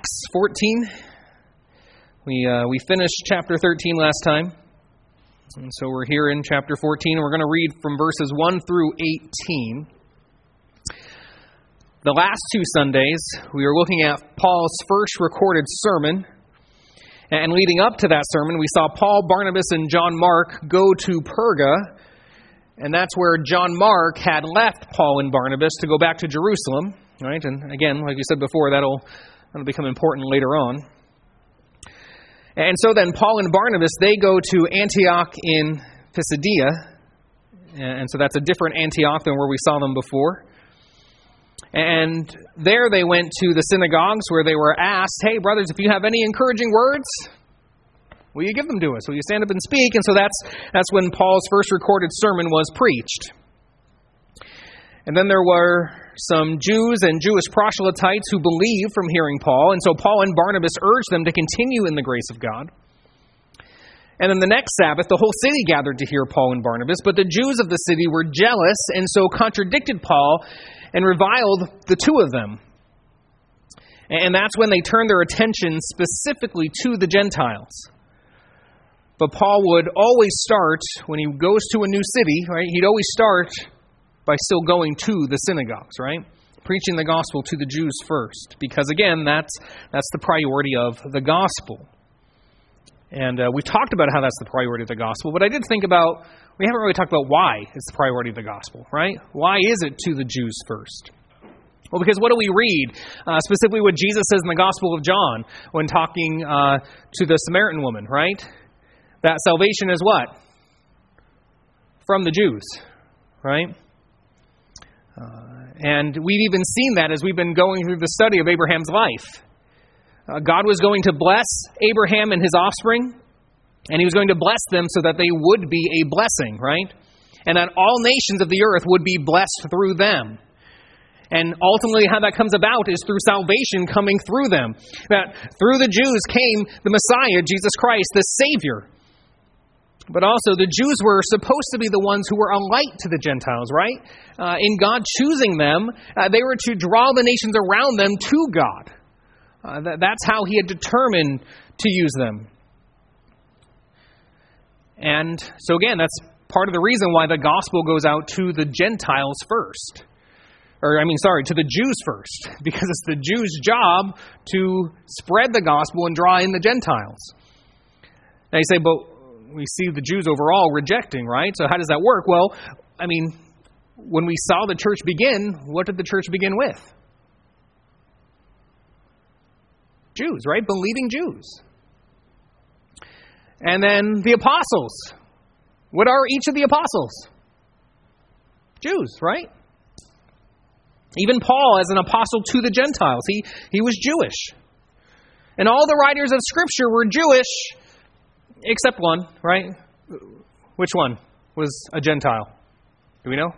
Acts 14. We finished chapter 13 last time. And so we're here in chapter 14, and we're going to read from verses 1 through 18. The last two Sundays, we were looking at Paul's first recorded sermon. And leading up to that sermon, we saw Paul, Barnabas, and John Mark go to Perga. And that's where John Mark had left Paul and Barnabas to go back to Jerusalem. Right? And again, like we said before, that'll become important later on. And so then Paul and Barnabas, they go to Antioch in Pisidia. And so that's a different Antioch than where we saw them before. And there they went to the synagogues where they were asked, hey, brothers, if you have any encouraging words, will you give them to us? Will you stand up and speak? And so that's when Paul's first recorded sermon was preached. And then there were some Jews and Jewish proselytes who believed from hearing Paul. And so Paul and Barnabas urged them to continue in the grace of God. And then the next Sabbath, the whole city gathered to hear Paul and Barnabas. But the Jews of the city were jealous and so contradicted Paul and reviled the two of them. And that's when they turned their attention specifically to the Gentiles. But Paul would always start, when he goes to a new city, right, he'd always start by still going to the synagogues, right? Preaching the gospel to the Jews first. Because again, that's the priority of the gospel. And we talked about how that's the priority of the gospel, but I did think about, we haven't really talked about why it's the priority of the gospel, right? Why is it to the Jews first? Well, because what do we read? Specifically what Jesus says in the Gospel of John when talking to the Samaritan woman, right? That salvation is what? From the Jews, right? And we've even seen that as we've been going through the study of Abraham's life. God was going to bless Abraham and his offspring, and he was going to bless them so that they would be a blessing, right? And that all nations of the earth would be blessed through them. And ultimately how that comes about is through salvation coming through them. That through the Jews came the Messiah, Jesus Christ, the Savior. But also the Jews were supposed to be the ones who were a light to the Gentiles, right? In God choosing them, they were to draw the nations around them to God. That's how he had determined to use them. And so again, that's part of the reason why the gospel goes out to the Gentiles first. To the Jews first. Because it's the Jews' job to spread the gospel and draw in the Gentiles. Now you say, but we see the Jews overall rejecting, right? So how does that work? Well, when we saw the church begin, what did the church begin with? Jews, right? Believing Jews. And then the apostles. What are each of the apostles? Jews, right? Even Paul as an apostle to the Gentiles, he was Jewish. And all the writers of Scripture were Jewish, except one, right? Which one was a Gentile? Do we know?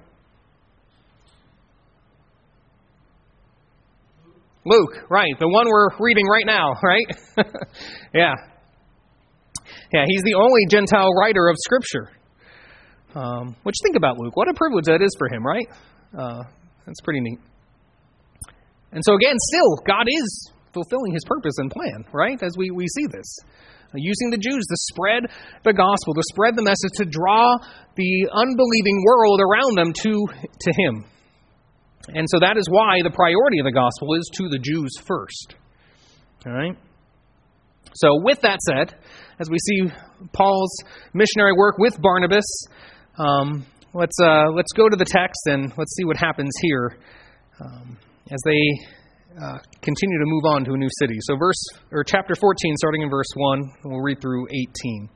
Luke, right. The one we're reading right now, right? Yeah. Yeah, he's the only Gentile writer of Scripture. Which, think about Luke. What a privilege that is for him, right? That's pretty neat. And so again, still, God is fulfilling his purpose and plan, right? As we see this. Using the Jews to spread the gospel, to spread the message, to draw the unbelieving world around them to him. And so that is why the priority of the gospel is to the Jews first. All right? So with that said, as we see Paul's missionary work with Barnabas, let's go to the text and let's see what happens here as they continue to move on to a new city. So chapter 14, starting in verse 1, we'll read through 18.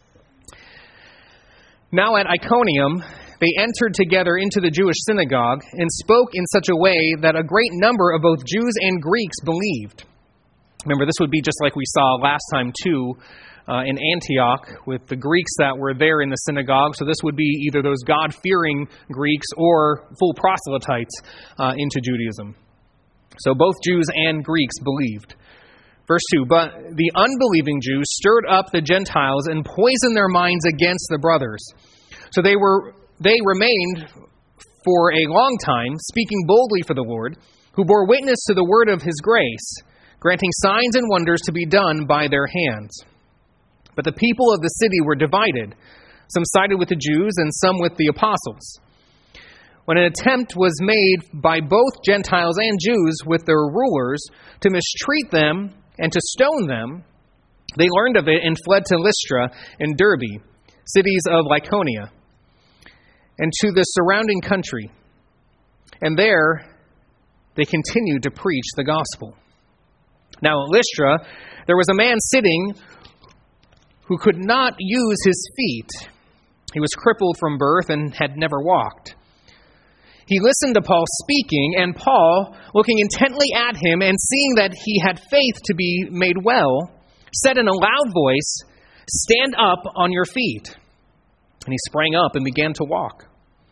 Now at Iconium, they entered together into the Jewish synagogue and spoke in such a way that a great number of both Jews and Greeks believed. Remember, this would be just like we saw last time too, in Antioch with the Greeks that were there in the synagogue. So this would be either those God-fearing Greeks or full proselytes into Judaism. So both Jews and Greeks believed. Verse 2, but the unbelieving Jews stirred up the Gentiles and poisoned their minds against the brothers. So they remained for a long time, speaking boldly for the Lord, who bore witness to the word of his grace, granting signs and wonders to be done by their hands. But the people of the city were divided. Some sided with the Jews and some with the apostles. When an attempt was made by both Gentiles and Jews with their rulers to mistreat them and to stone them, they learned of it and fled to Lystra and Derbe, cities of Lycaonia, and to the surrounding country. And there they continued to preach the gospel. Now at Lystra, there was a man sitting who could not use his feet. He was crippled from birth and had never walked. He listened to Paul speaking, and Paul, looking intently at him and seeing that he had faith to be made well, said in a loud voice, "Stand up on your feet." And he sprang up and began to walk.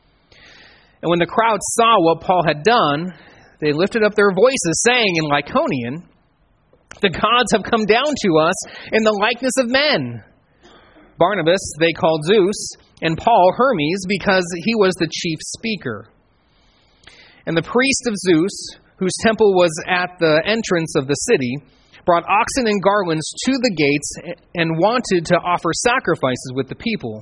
And when the crowd saw what Paul had done, they lifted up their voices, saying in Lycaonian, "The gods have come down to us in the likeness of men." Barnabas they called Zeus, and Paul Hermes, because he was the chief speaker. And the priest of Zeus, whose temple was at the entrance of the city, brought oxen and garlands to the gates and wanted to offer sacrifices with the people.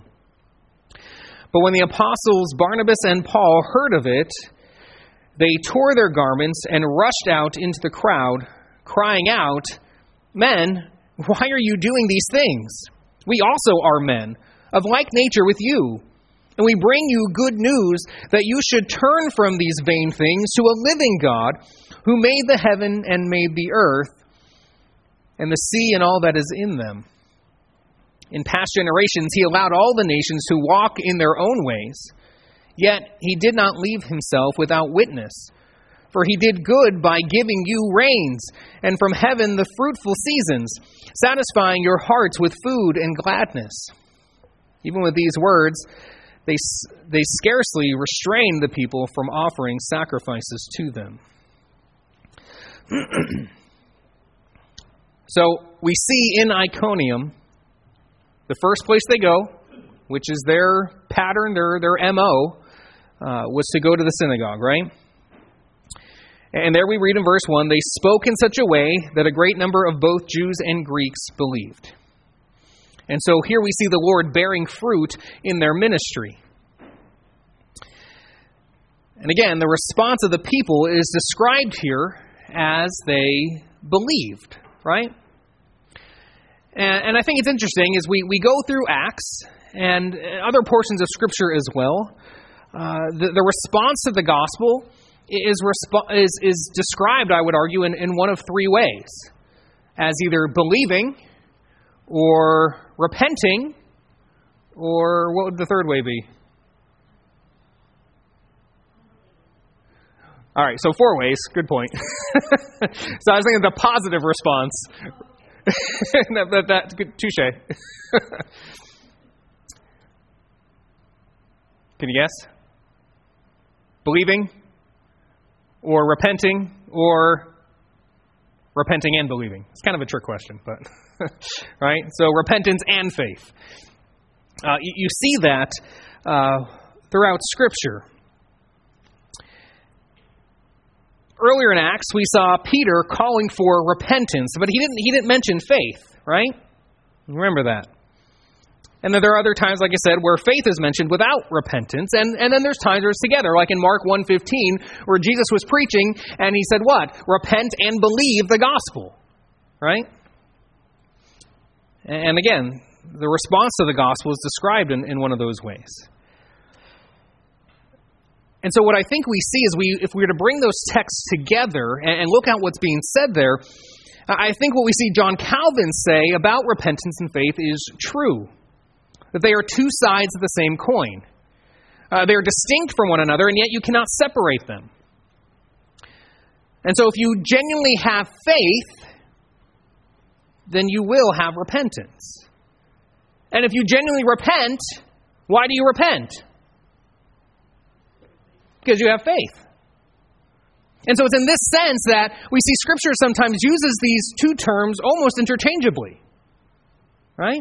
But when the apostles Barnabas and Paul heard of it, they tore their garments and rushed out into the crowd, crying out, "Men, why are you doing these things? We also are men, of like nature with you. And we bring you good news that you should turn from these vain things to a living God, who made the heaven and made the earth, and the sea and all that is in them. In past generations he allowed all the nations to walk in their own ways, yet he did not leave himself without witness. For he did good by giving you rains, and from heaven the fruitful seasons, satisfying your hearts with food and gladness." Even with these words, they scarcely restrained the people from offering sacrifices to them. So we see in Iconium, the first place they go, which is their pattern, their MO, was to go to the synagogue, right? And there we read in verse 1, "They spoke in such a way that a great number of both Jews and Greeks believed." And so here we see the Lord bearing fruit in their ministry. And again, the response of the people is described here as they believed, right? And I think it's interesting as we go through Acts and other portions of Scripture as well, the response to the gospel is described, I would argue, in one of three ways. As either believing, or repenting, or what would the third way be? All right, so 4 ways. Good point. So I was thinking the positive response. That's good. Touche. Can you guess? Believing, or repenting, or repenting and believing. It's kind of a trick question, but right? So repentance and faith. You see that throughout Scripture. Earlier in Acts, we saw Peter calling for repentance, but he didn't mention faith, right? Remember that. And then there are other times, like I said, where faith is mentioned without repentance, and then there's times where it's together, like in Mark 1:15, where Jesus was preaching, and he said what? Repent and believe the gospel, right? And again, the response to the gospel is described in one of those ways. And so what I think we see is if we were to bring those texts together and look at what's being said there, I think what we see John Calvin say about repentance and faith is true. That they are two sides of the same coin. They are distinct from one another, and yet you cannot separate them. And so if you genuinely have faith, then you will have repentance. And if you genuinely repent, why do you repent? Because you have faith. And so it's in this sense that we see Scripture sometimes uses these two terms almost interchangeably. Right?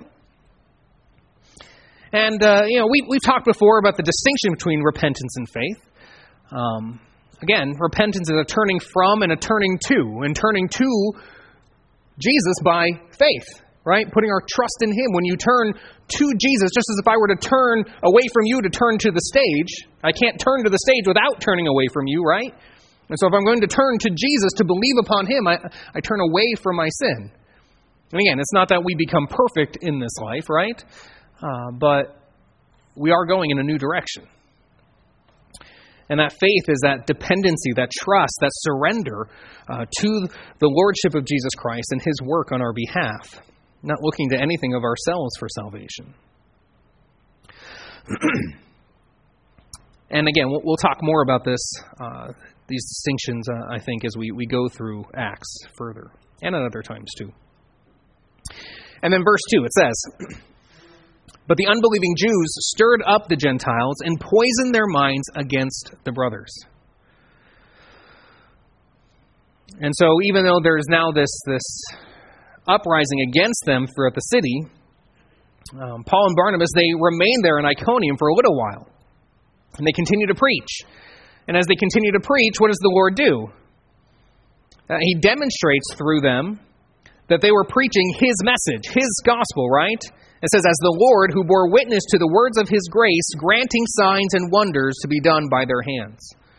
And, we've talked before about the distinction between repentance and faith. Again, repentance is a turning from and a turning to. And turning to Jesus by faith, right? Putting our trust in Him. When you turn to Jesus, just as if I were to turn away from you to turn to the stage, I can't turn to the stage without turning away from you, right? And so if I'm going to turn to Jesus to believe upon Him, I turn away from my sin. And again, it's not that we become perfect in this life, right? But we are going in a new direction. And that faith is that dependency, that trust, that surrender to the Lordship of Jesus Christ and His work on our behalf, not looking to anything of ourselves for salvation. And again, we'll talk more about this, these distinctions, I think, as we go through Acts further, and at other times too. And then verse 2, it says, "But the unbelieving Jews stirred up the Gentiles and poisoned their minds against the brothers." And so even though there's now this uprising against them throughout the city, Paul and Barnabas, they remain there in Iconium for a little while. And they continue to preach. And as they continue to preach, what does the Lord do? He demonstrates through them that they were preaching His message, His gospel, right? It says, "As the Lord who bore witness to the words of His grace, granting signs and wonders to be done by their hands."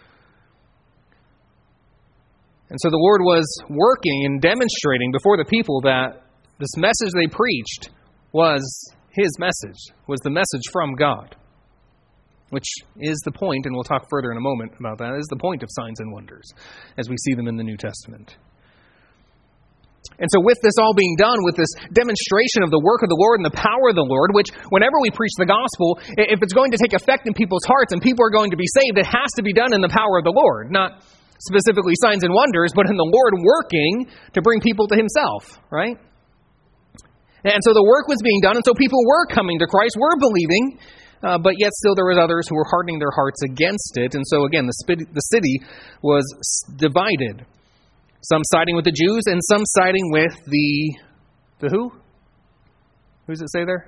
And so the Lord was working and demonstrating before the people that this message they preached was His message, was the message from God, which is the point, and we'll talk further in a moment about that, is the point of signs and wonders as we see them in the New Testament. And so with this all being done, with this demonstration of the work of the Lord and the power of the Lord, which whenever we preach the gospel, if it's going to take effect in people's hearts and people are going to be saved, it has to be done in the power of the Lord. Not specifically signs and wonders, but in the Lord working to bring people to Himself, right? And so the work was being done, and so people were coming to Christ, were believing, but yet still there was others who were hardening their hearts against it. And so again, the city was divided. Some siding with the Jews and some siding with the who? Who does it say there?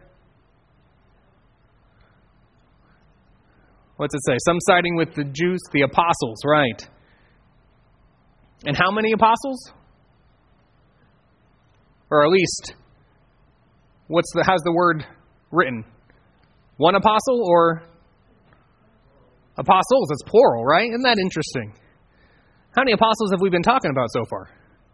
What's it say? Some siding with the Jews, the apostles, right. And how many apostles? Or at least, how's the word written? One apostle or apostles? It's plural, right? Isn't that interesting? How many apostles have we been talking about so far?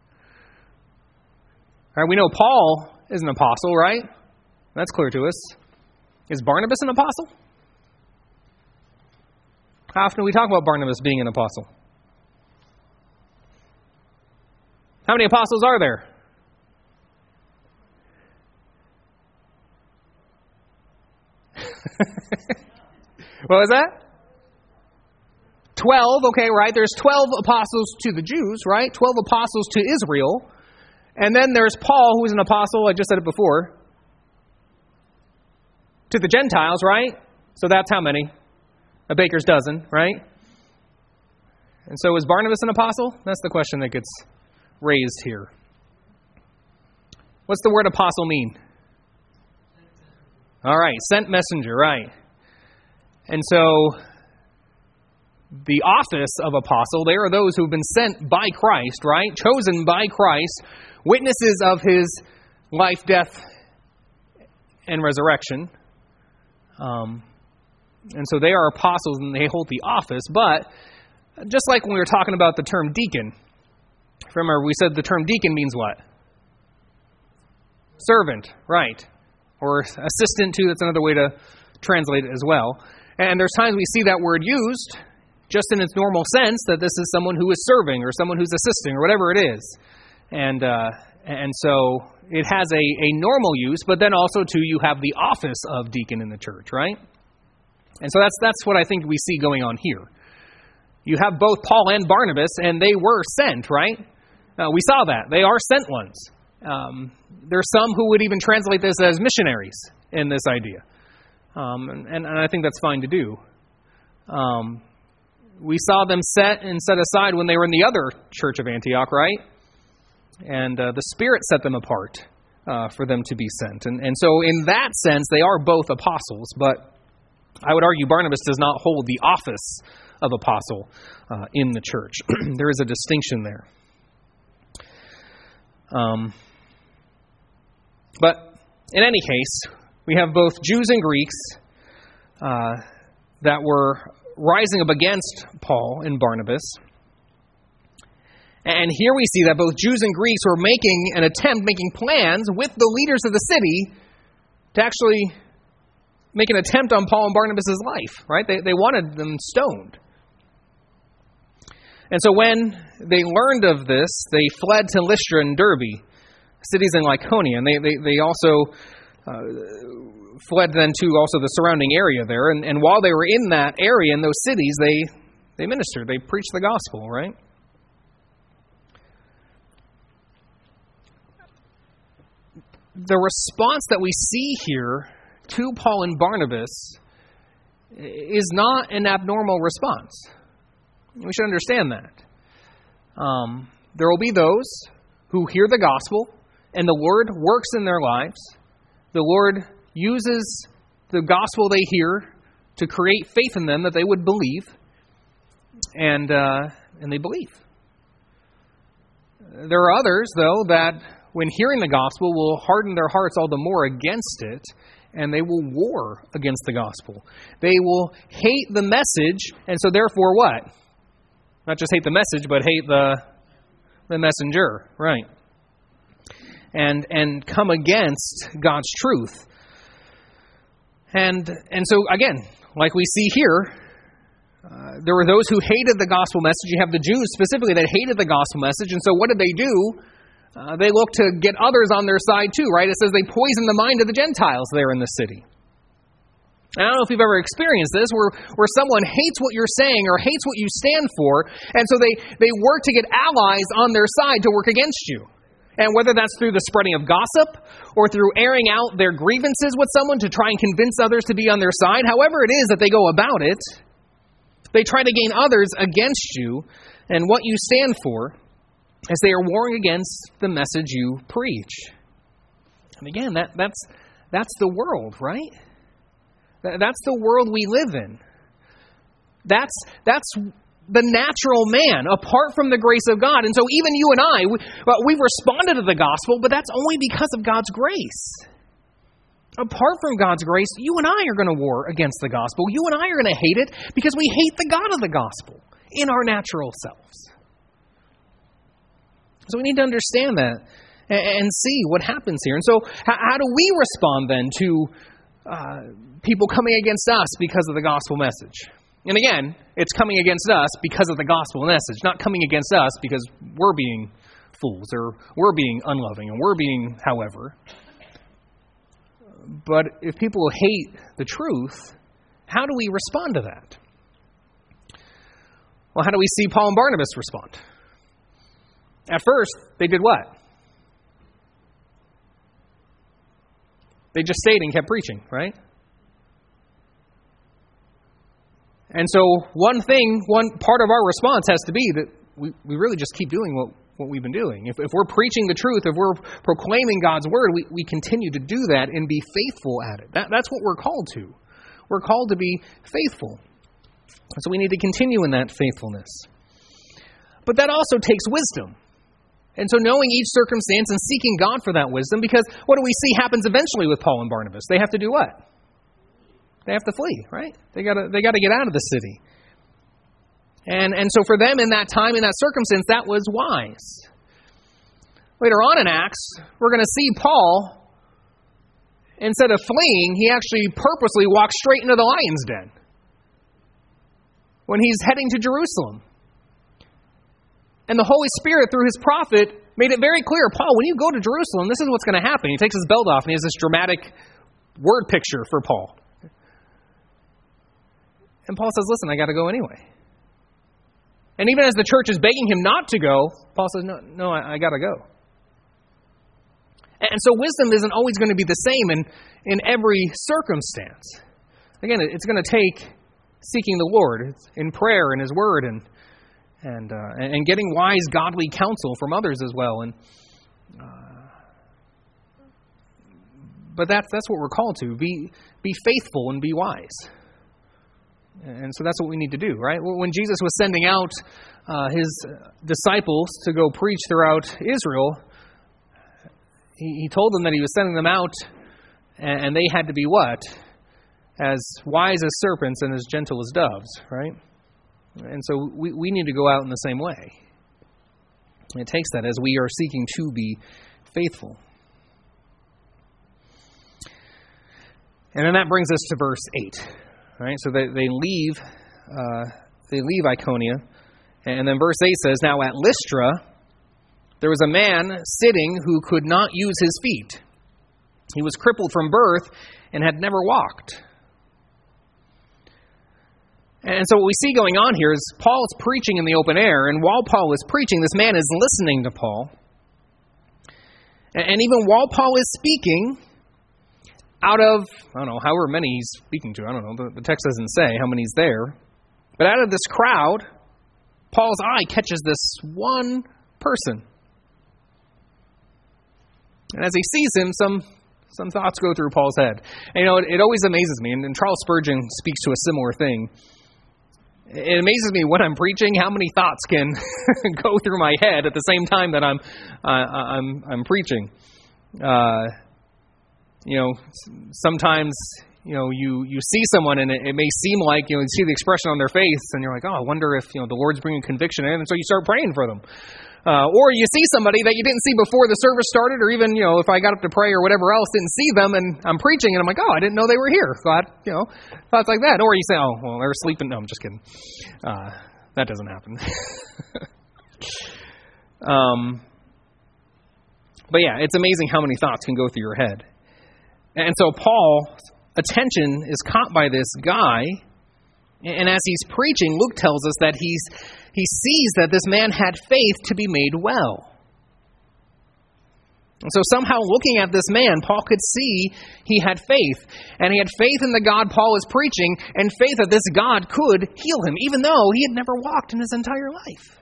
All right, we know Paul is an apostle, right? That's clear to us. Is Barnabas an apostle? How often do we talk about Barnabas being an apostle? How many apostles are there? What was that? 12, okay, right? There's 12 apostles to the Jews, right? 12 apostles to Israel. And then there's Paul, who is an apostle, I just said it before, to the Gentiles, right? So that's how many? A baker's dozen, right? And so is Barnabas an apostle? That's the question that gets raised here. What's the word apostle mean? All right, sent messenger, right. And so the office of apostle, they are those who have been sent by Christ, right? Chosen by Christ, witnesses of His life, death, and resurrection. And so they are apostles and they hold the office. But just like when we were talking about the term deacon, remember we said the term deacon means what? Servant, right. Or assistant too, that's another way to translate it as well. And there's times we see that word used just in its normal sense, that this is someone who is serving or someone who's assisting or whatever it is. And so it has a normal use, but then also too you have the office of deacon in the church, right? And so that's what I think we see going on here. You have both Paul and Barnabas, and they were sent, right? We saw that. They are sent ones. There's some who would even translate this as missionaries in this idea. And I think that's fine to do. We saw them set aside when they were in the other church of Antioch, right? And the Spirit set them apart for them to be sent. And so in that sense, they are both apostles, but I would argue Barnabas does not hold the office of apostle in the church. There is a distinction there. But in any case, we have both Jews and Greeks that were rising up against Paul and Barnabas. And here we see that both Jews and Greeks were making plans with the leaders of the city to actually make an attempt on Paul and Barnabas' life, right? They wanted them stoned. And so when they learned of this, they fled to Lystra and Derbe, cities in Lycaonia, and they also fled then to also the surrounding area there. And while they were in that area, in those cities, they ministered, they preached the gospel, right? The response that we see here to Paul and Barnabas is not an abnormal response. We should understand that. There will be those who hear the gospel and the Lord works in their lives. The Lord uses the gospel they hear to create faith in them that they would believe, and they believe. There are others, though, that when hearing the gospel will harden their hearts all the more against it, and they will war against the gospel. They will hate the message, and so therefore what? Not just hate the message, but hate the messenger, right? And come against God's truth. And so again, like we see here, there were those who hated the gospel message. You have the Jews specifically that hated the gospel message. And so what did they do? They looked to get others on their side too, right? It says they poisoned the mind of the Gentiles there in the city. I don't know if you've ever experienced this, where someone hates what you're saying or hates what you stand for, and so they work to get allies on their side to work against you. And whether that's through the spreading of gossip or through airing out their grievances with someone to try and convince others to be on their side, however it is that they go about it, they try to gain others against you and what you stand for as they are warring against the message you preach. And again, that's the world, right? That's the world we live in. That's the natural man, apart from the grace of God. And so even you and I, we've responded to the gospel, but that's only because of God's grace. Apart from God's grace, you and I are going to war against the gospel. You and I are going to hate it because we hate the God of the gospel in our natural selves. So we need to understand that and see what happens here. And so how do we respond then to people coming against us because of the gospel message? And again, it's coming against us because of the gospel message, not coming against us because we're being fools or we're being unloving and we're being however. But if people hate the truth, how do we respond to that? Well, how do we see Paul and Barnabas respond? At first, they did what? They just stayed and kept preaching, right? And so one part of our response has to be that we really just keep doing what we've been doing. If we're preaching the truth, if we're proclaiming God's word, we continue to do that and be faithful at it. That's what we're called to. We're called to be faithful. So we need to continue in that faithfulness. But that also takes wisdom. And so knowing each circumstance and seeking God for that wisdom, because what do we see happens eventually with Paul and Barnabas? They have to do what? They have to flee, right? They got to get out of the city. And so for them in that time, in that circumstance, that was wise. Later on in Acts, we're going to see Paul, instead of fleeing, he actually purposely walks straight into the lion's den when he's heading to Jerusalem. And the Holy Spirit, through his prophet, made it very clear, Paul, when you go to Jerusalem, this is what's going to happen. He takes his belt off and he has this dramatic word picture for Paul. And Paul says, listen, I got to go anyway. And even as the church is begging him not to go, Paul says, no, I got to go. And so wisdom isn't always going to be the same in every circumstance. Again, it's going to take seeking the Lord in prayer and his word and getting wise, godly counsel from others as well. But that's what we're called to. Be faithful and be wise. And so that's what we need to do, right? When Jesus was sending out his disciples to go preach throughout Israel, He told them that he was sending them out, and they had to be what? As wise as serpents and as gentle as doves, right? And so we need to go out in the same way. It takes that as we are seeking to be faithful. And then that brings us to verse 8. Right? So they leave Iconia. And then verse 8 says, "Now at Lystra there was a man sitting who could not use his feet. He was crippled from birth and had never walked." And so what we see going on here is Paul's preaching in the open air, and while Paul is preaching, this man is listening to Paul. And even while Paul is speaking, out of, I don't know, however many he's speaking to, I don't know, the text doesn't say how many's there, but out of this crowd, Paul's eye catches this one person. And as he sees him, some thoughts go through Paul's head. And it always amazes me, and Charles Spurgeon speaks to a similar thing. It amazes me when I'm preaching how many thoughts can go through my head at the same time that I'm preaching. Sometimes you see someone and it may seem like you see the expression on their face and you're like, oh, I wonder if the Lord's bringing conviction in, and so you start praying for them. Or you see somebody that you didn't see before the service started, or even, if I got up to pray or whatever else, didn't see them, and I'm preaching, and I'm like, oh, I didn't know they were here. Glad, thoughts like that. Or you say, oh, well, they're sleeping. No, I'm just kidding. That doesn't happen. But yeah, it's amazing how many thoughts can go through your head. And so Paul's attention is caught by this guy, and as he's preaching, Luke tells us that he sees that this man had faith to be made well. And so somehow looking at this man, Paul could see he had faith. And he had faith in the God Paul is preaching, and faith that this God could heal him, even though he had never walked in his entire life.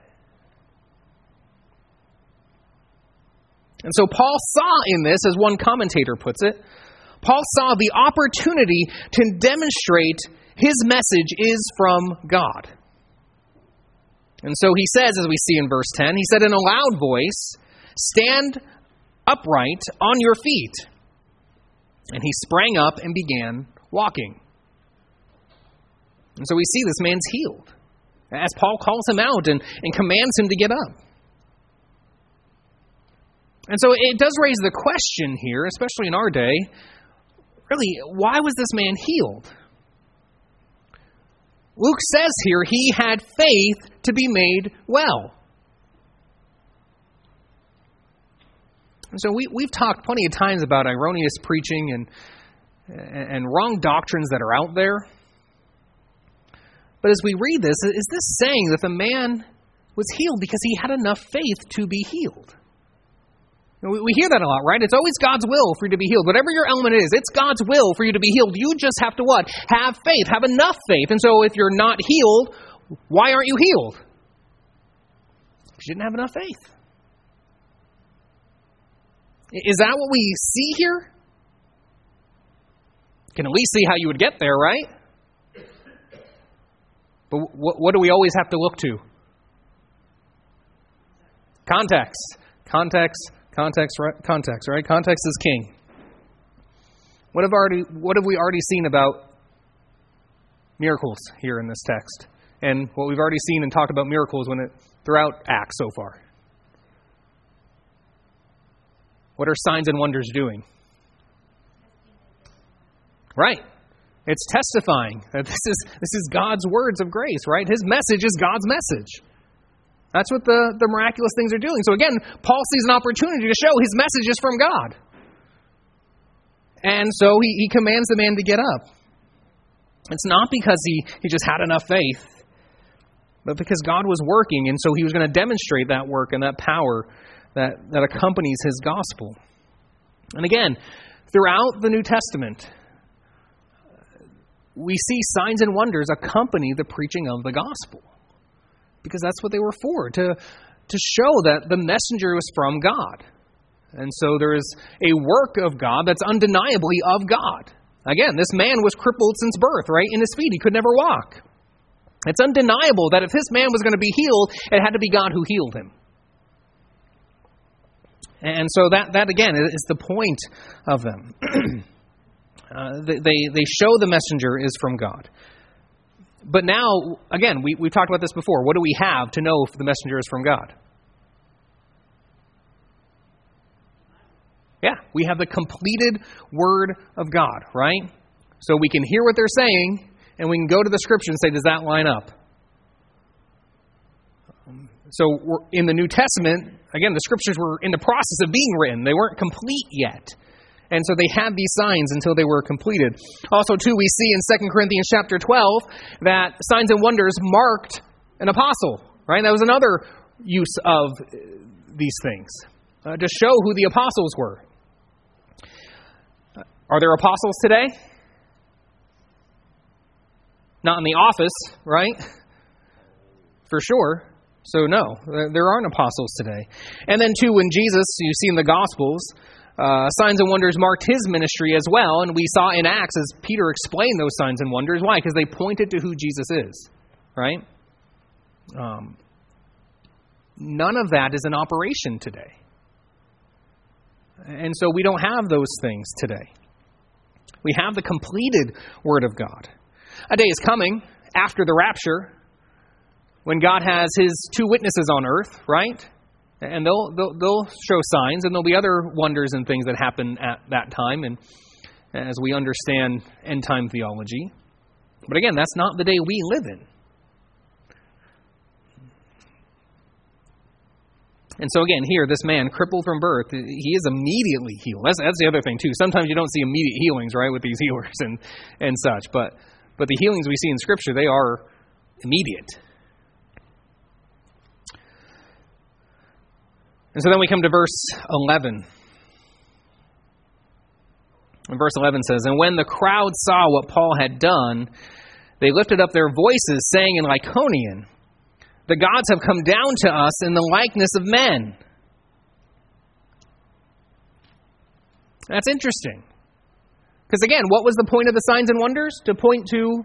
And so Paul saw in this, as one commentator puts it, Paul saw the opportunity to demonstrate his message is from God. And so he says, as we see in verse 10, he said in a loud voice, "Stand upright on your feet." And he sprang up and began walking. And so we see this man's healed, as Paul calls him out and commands him to get up. And so it does raise the question here, especially in our day, really, why was this man healed? Luke says here he had faith to be made well. And so we've talked plenty of times about erroneous preaching and wrong doctrines that are out there. But as we read this, is this saying that the man was healed because he had enough faith to be healed? We hear that a lot, right? It's always God's will for you to be healed. Whatever your element is, it's God's will for you to be healed. You just have to what? Have faith. Have enough faith. And so if you're not healed, why aren't you healed? Because you didn't have enough faith. Is that what we see here? You can at least see how you would get there, right? But what do we always have to look to? Context. Context, right? Context is king. What have we already seen about miracles here in this text? And what we've already seen and talked about miracles throughout Acts so far. What are signs and wonders doing? Right. It's testifying that this is God's words of grace, right? His message is God's message. That's what the miraculous things are doing. So again, Paul sees an opportunity to show his message is from God. And so he commands the man to get up. It's not because he just had enough faith, but because God was working, and so he was going to demonstrate that work and that power that accompanies his gospel. And again, throughout the New Testament, we see signs and wonders accompany the preaching of the gospel. Because that's what they were for, to show that the messenger was from God. And so there is a work of God that's undeniably of God. Again, this man was crippled since birth, right? In his feet, he could never walk. It's undeniable that if this man was going to be healed, it had to be God who healed him. And so that again, is the point of them. They show the messenger is from God. But now, again, we've talked about this before. What do we have to know if the messenger is from God? Yeah, we have the completed Word of God, right? So we can hear what they're saying, and we can go to the Scripture and say, does that line up? So in the New Testament, again, the Scriptures were in the process of being written. They weren't complete yet. And so they had these signs until they were completed. Also, too, we see in 2 Corinthians chapter 12 that signs and wonders marked an apostle, right? That was another use of these things, to show who the apostles were. Are there apostles today? Not in the office, right? For sure. So no, there aren't apostles today. And then too, when Jesus, you see in the Gospels, signs and wonders marked his ministry as well. And we saw in Acts as Peter explained those signs and wonders. Why? Because they pointed to who Jesus is, right? None of that is in operation today. And so we don't have those things today. We have the completed Word of God. A day is coming after the rapture when God has his two witnesses on earth, right? And they'll show signs, and there'll be other wonders and things that happen at that time, and as we understand end time theology. But again, that's not the day we live in. And so again, here, this man, crippled from birth, he is immediately healed. That's the other thing, too. Sometimes you don't see immediate healings, right, with these healers and such. But the healings we see in Scripture, they are immediate. And so then we come to verse 11. And verse 11 says, "And when the crowd saw what Paul had done, they lifted up their voices, saying in Lycaonian, 'The gods have come down to us in the likeness of men.'" That's interesting. Because again, what was the point of the signs and wonders? To point to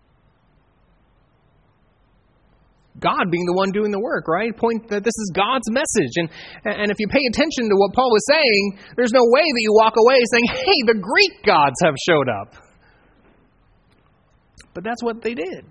God being the one doing the work, right? Point that this is God's message. And if you pay attention to what Paul was saying, there's no way that you walk away saying, hey, the Greek gods have showed up. But that's what they did.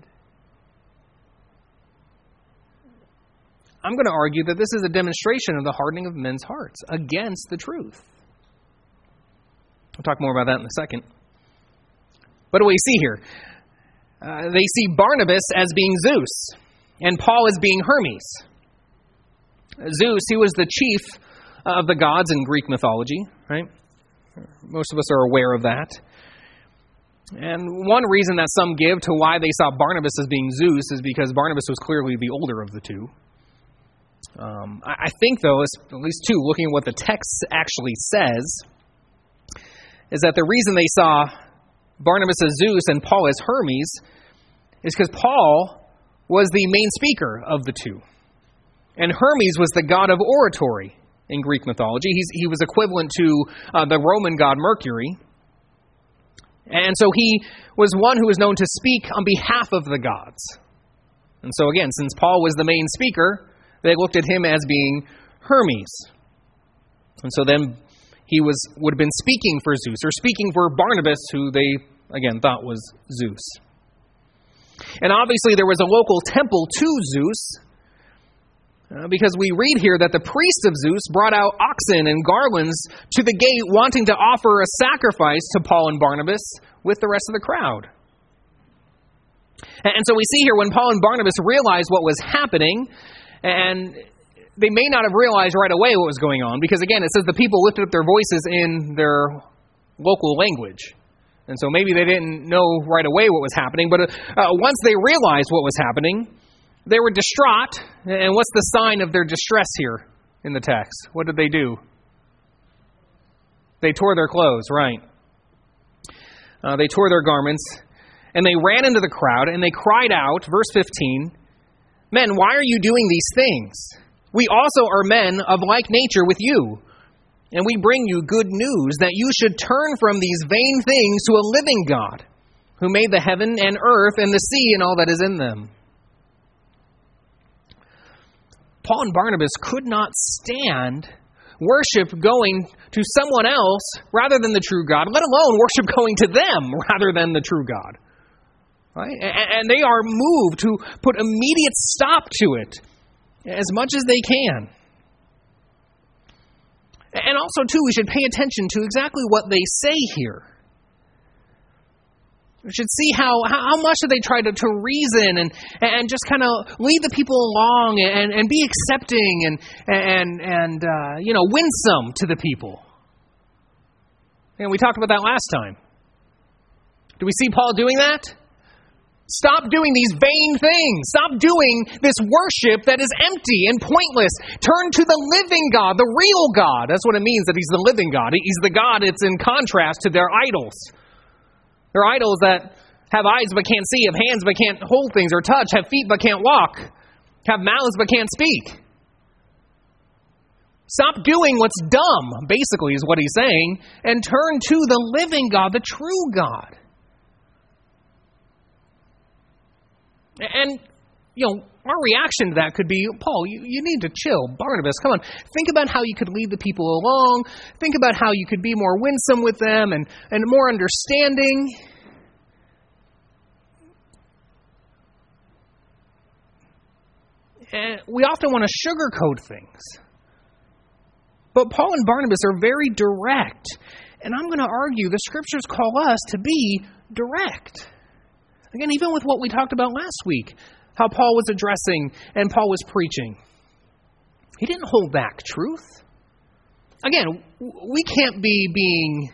I'm going to argue that this is a demonstration of the hardening of men's hearts against the truth. We'll talk more about that in a second. What do we see here? They see Barnabas as being Zeus, and Paul as being Hermes. Zeus, he was the chief of the gods in Greek mythology, right? Most of us are aware of that. And one reason that some give to why they saw Barnabas as being Zeus is because Barnabas was clearly the older of the two. I think, though, at least two, looking at what the text actually says, is that the reason they saw Barnabas as Zeus and Paul as Hermes is because Paul was the main speaker of the two. And Hermes was the god of oratory in Greek mythology. He was equivalent to the Roman god Mercury. And so he was one who was known to speak on behalf of the gods. And so again, since Paul was the main speaker, they looked at him as being Hermes. And so then he would have been speaking for Zeus, or speaking for Barnabas, who they, again, thought was Zeus. And obviously there was a local temple to Zeus, because we read here that the priest of Zeus brought out oxen and garlands to the gate, wanting to offer a sacrifice to Paul and Barnabas with the rest of the crowd. And so we see here when Paul and Barnabas realized what was happening, and they may not have realized right away what was going on, because again, it says the people lifted up their voices in their local language. And so maybe they didn't know right away what was happening, but once they realized what was happening, they were distraught. And what's the sign of their distress here in the text? What did they do? They tore their clothes, right? They tore their garments, and they ran into the crowd, and they cried out, verse 15, "Men, why are you doing these things? We also are men of like nature with you. And we bring you good news that you should turn from these vain things to a living God, who made the heaven and earth and the sea and all that is in them." Paul and Barnabas could not stand worship going to someone else rather than the true God, let alone worship going to them rather than the true God. Right? And they are moved to put immediate stop to it as much as they can. And also, too, we should pay attention to exactly what they say here. We should see how much do they try to reason and just kind of lead the people along and be accepting and winsome to the people. And we talked about that last time. Do we see Paul doing that? Stop doing these vain things. Stop doing this worship that is empty and pointless. Turn to the living God, the real God. That's what it means that He's the living God. He's the God that's in contrast to their idols. They're idols that have eyes but can't see, have hands but can't hold things or touch, have feet but can't walk, have mouths but can't speak. Stop doing what's dumb, basically, is what he's saying, and turn to the living God, the true God. And, our reaction to that could be, Paul, you need to chill. Barnabas, come on. Think about how you could lead the people along. Think about how you could be more winsome with them and more understanding. And we often want to sugarcoat things. But Paul and Barnabas are very direct. And I'm going to argue the Scriptures call us to be direct. Again, even with what we talked about last week, how Paul was addressing and Paul was preaching. He didn't hold back truth. Again, we can't be being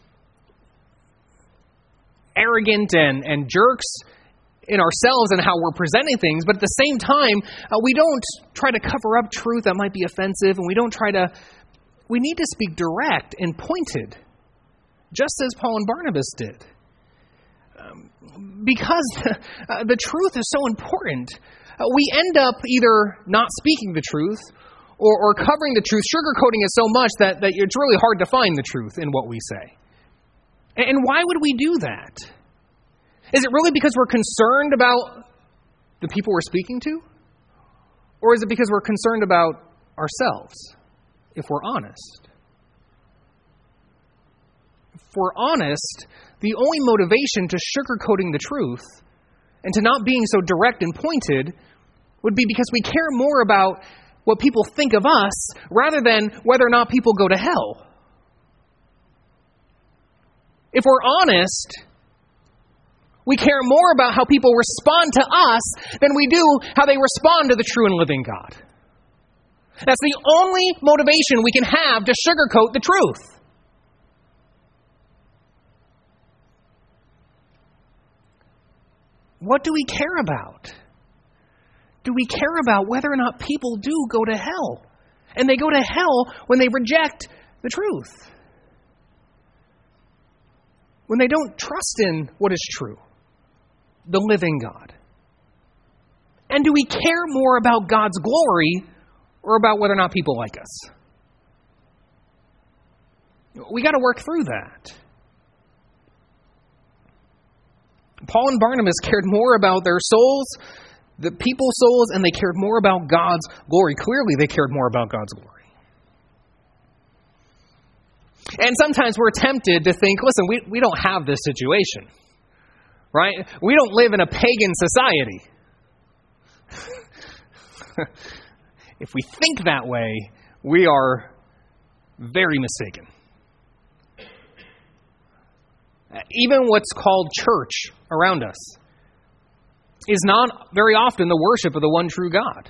arrogant and jerks in ourselves and how we're presenting things, but at the same time, we don't try to cover up truth that might be offensive, and we need to speak direct and pointed, just as Paul and Barnabas did. Because the truth is so important, we end up either not speaking the truth or covering the truth, sugarcoating it so much that it's really hard to find the truth in what we say. And why would we do that? Is it really because we're concerned about the people we're speaking to? Or is it because we're concerned about ourselves, if we're honest? If we're honest, the only motivation to sugarcoating the truth and to not being so direct and pointed would be because we care more about what people think of us rather than whether or not people go to hell. If we're honest, we care more about how people respond to us than we do how they respond to the true and living God. That's the only motivation we can have to sugarcoat the truth. What do we care about? Do we care about whether or not people do go to hell? And they go to hell when they reject the truth. When they don't trust in what is true, the living God. And do we care more about God's glory or about whether or not people like us? We got to work through that. Paul and Barnabas cared more about their souls, the people's souls, and they cared more about God's glory. Clearly, they cared more about God's glory. And sometimes we're tempted to think, listen, we don't have this situation, right? We don't live in a pagan society. If we think that way, we are very mistaken. Even what's called church around us is not very often the worship of the one true God.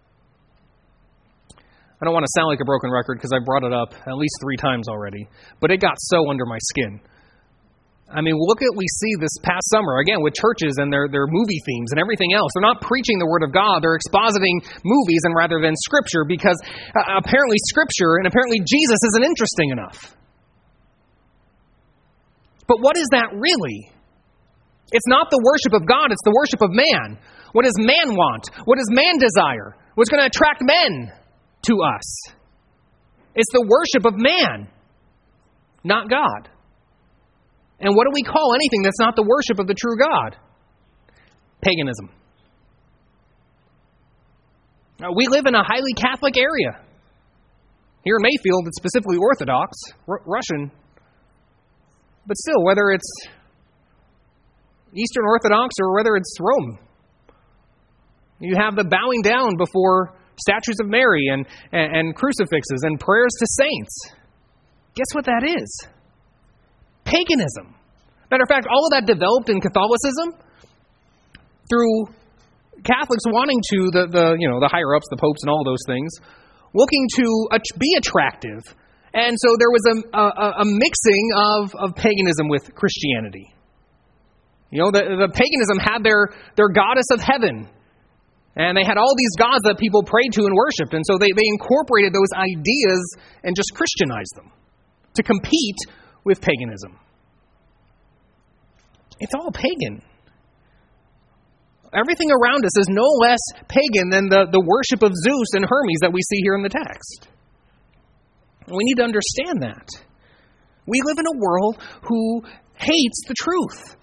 I don't want to sound like a broken record because I brought it up at least 3 times already, but it got so under my skin. I mean, look at what we see this past summer, again, with churches and their movie themes and everything else. They're not preaching the Word of God. They're expositing movies and rather than Scripture because apparently Scripture and apparently Jesus isn't interesting enough. But what is that really? It's not the worship of God, it's the worship of man. What does man want? What does man desire? What's going to attract men to us? It's the worship of man, not God. And what do we call anything that's not the worship of the true God? Paganism. Now, we live in a highly Catholic area. Here in Mayfield, it's specifically Orthodox, Russian. But still, whether it's Eastern Orthodox or whether it's Rome, you have the bowing down before statues of Mary and crucifixes and prayers to saints. Guess what that is? Paganism. Matter of fact, all of that developed in Catholicism through Catholics wanting to, the higher-ups, the popes and all those things, looking to be attractive. And so there was a mixing of paganism with Christianity. The paganism had their goddess of heaven. And they had all these gods that people prayed to and worshipped. And so they incorporated those ideas and just Christianized them to compete with paganism. It's all pagan. Everything around us is no less pagan than the worship of Zeus and Hermes that we see here in the text. We need to understand that. We live in a world who hates the truth.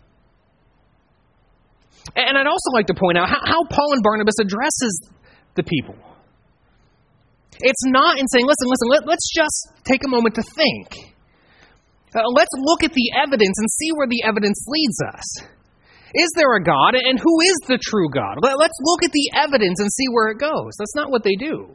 And I'd also like to point out how Paul and Barnabas addresses the people. It's not in saying, listen, let's just take a moment to think. Let's look at the evidence and see where the evidence leads us. Is there a God, and who is the true God? Let's look at the evidence and see where it goes. That's not what they do.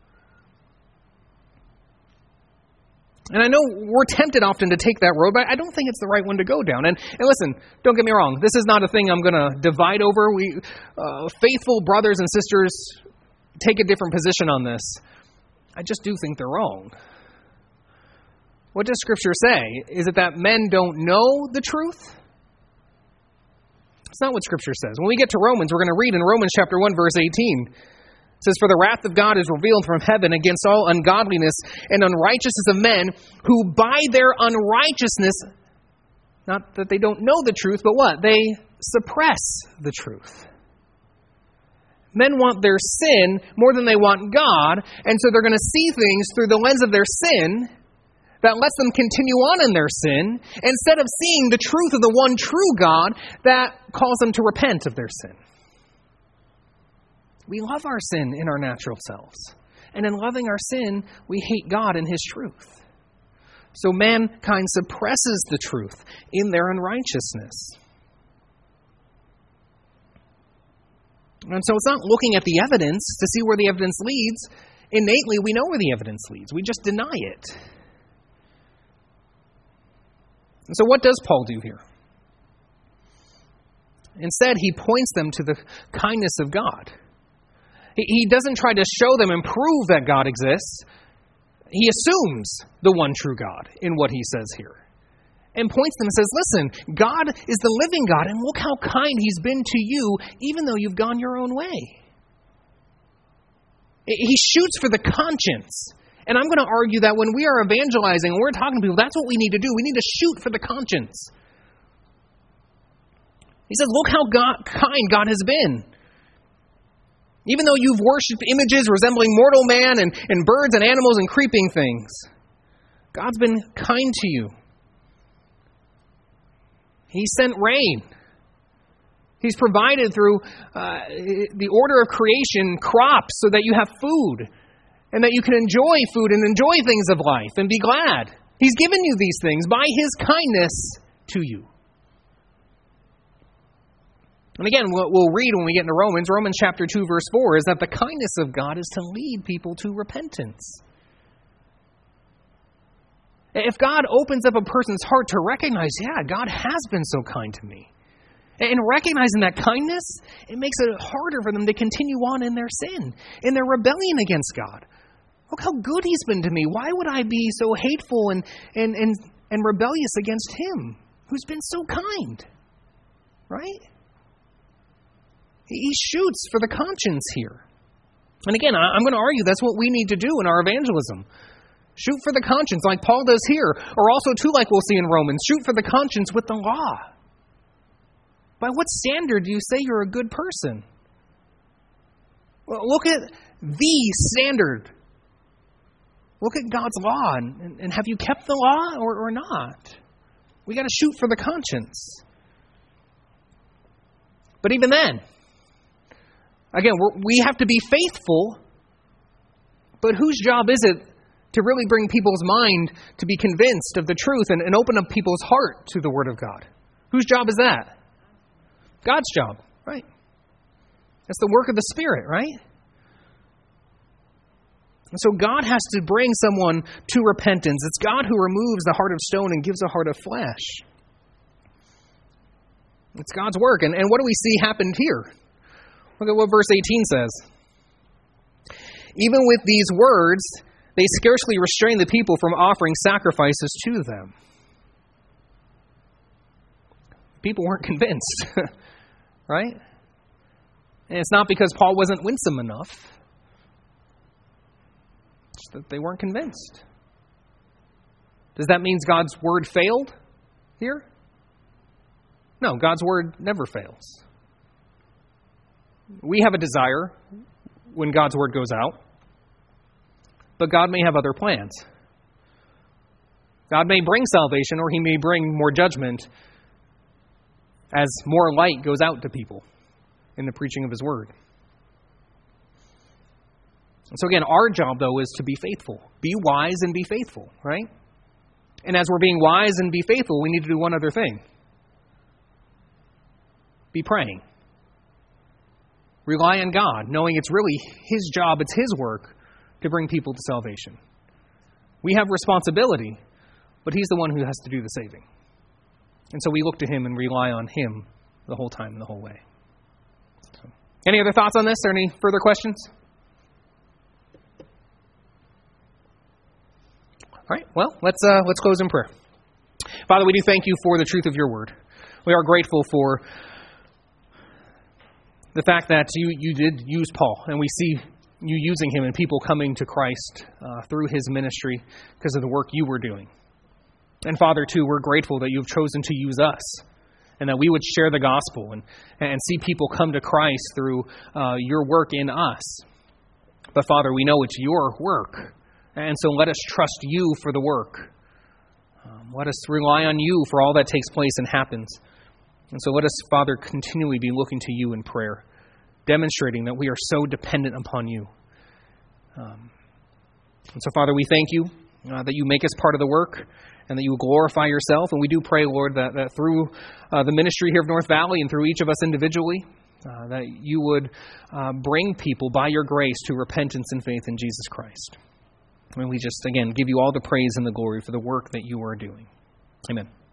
And I know we're tempted often to take that road, but I don't think it's the right one to go down. And listen, don't get me wrong. This is not a thing I'm going to divide over. Faithful brothers and sisters take a different position on this. I just do think they're wrong. What does Scripture say? Is it that men don't know the truth? It's not what Scripture says. When we get to Romans, we're going to read in Romans chapter 1, verse 18. It says, "For the wrath of God is revealed from heaven against all ungodliness and unrighteousness of men, who by their unrighteousness," not that they don't know the truth, but what? They suppress the truth. Men want their sin more than they want God, and so they're going to see things through the lens of their sin that lets them continue on in their sin, instead of seeing the truth of the one true God that calls them to repent of their sin. We love our sin in our natural selves. And in loving our sin, we hate God and His truth. So mankind suppresses the truth in their unrighteousness. And so it's not looking at the evidence to see where the evidence leads. Innately, we know where the evidence leads. We just deny it. And so what does Paul do here? Instead, he points them to the kindness of God. He doesn't try to show them and prove that God exists. He assumes the one true God in what he says here. And points them and says, listen, God is the living God, and look how kind He's been to you, even though you've gone your own way. He shoots for the conscience. And I'm going to argue that when we are evangelizing and we're talking to people, that's what we need to do. We need to shoot for the conscience. He says, look how kind God has been. Even though you've worshipped images resembling mortal man and birds and animals and creeping things, God's been kind to you. He sent rain. He's provided through the order of creation crops so that you have food and that you can enjoy food and enjoy things of life and be glad. He's given you these things by His kindness to you. And again, what we'll read when we get into Romans chapter 2, verse 4, is that the kindness of God is to lead people to repentance. If God opens up a person's heart to recognize, yeah, God has been so kind to me, and recognizing that kindness, it makes it harder for them to continue on in their sin, in their rebellion against God. Look how good He's been to me. Why would I be so hateful and rebellious against Him, who's been so kind? Right? He shoots for the conscience here. And again, I'm going to argue that's what we need to do in our evangelism. Shoot for the conscience like Paul does here, or also too like we'll see in Romans. Shoot for the conscience with the law. By what standard do you say you're a good person? Well, look at the standard. Look at God's law, and have you kept the law or not? We got to shoot for the conscience. But even then, again, we have to be faithful, but whose job is it to really bring people's mind to be convinced of the truth and open up people's heart to the Word of God. Whose job is that? God's job, right? That's the work of the Spirit, right? And so God has to bring someone to repentance. It's God who removes the heart of stone and gives a heart of flesh. It's God's work. And what do we see happened here? Look at what verse 18 says. Even with these words, they scarcely restrain the people from offering sacrifices to them. People weren't convinced, right? And it's not because Paul wasn't winsome enough. It's that they weren't convinced. Does that mean God's word failed here? No, God's word never fails. We have a desire when God's word goes out, but God may have other plans. God may bring salvation, or he may bring more judgment as more light goes out to people in the preaching of his word. And so again, our job, though, is to be faithful. Be wise and be faithful, right? And as we're being wise and be faithful, we need to do one other thing. Be praying. Rely on God, knowing it's really his job, it's his work to bring people to salvation. We have responsibility, but he's the one who has to do the saving. And so we look to him and rely on him the whole time and the whole way. So, any other thoughts on this or any further questions? All right, well, let's close in prayer. Father, we do thank you for the truth of your word. We are grateful for the fact that you did use Paul, and we see you using him and people coming to Christ through his ministry because of the work you were doing. And Father, too, we're grateful that you've chosen to use us and that we would share the gospel and see people come to Christ through your work in us. But Father, we know it's your work. And so let us trust you for the work. Let us rely on you for all that takes place and happens. And so let us, Father, continually be looking to you in prayer, demonstrating that we are so dependent upon you. And so, Father, we thank you that you make us part of the work and that you will glorify yourself. And we do pray, Lord, that through the ministry here of North Valley and through each of us individually, that you would bring people by your grace to repentance and faith in Jesus Christ. And we just, again, give you all the praise and the glory for the work that you are doing. Amen.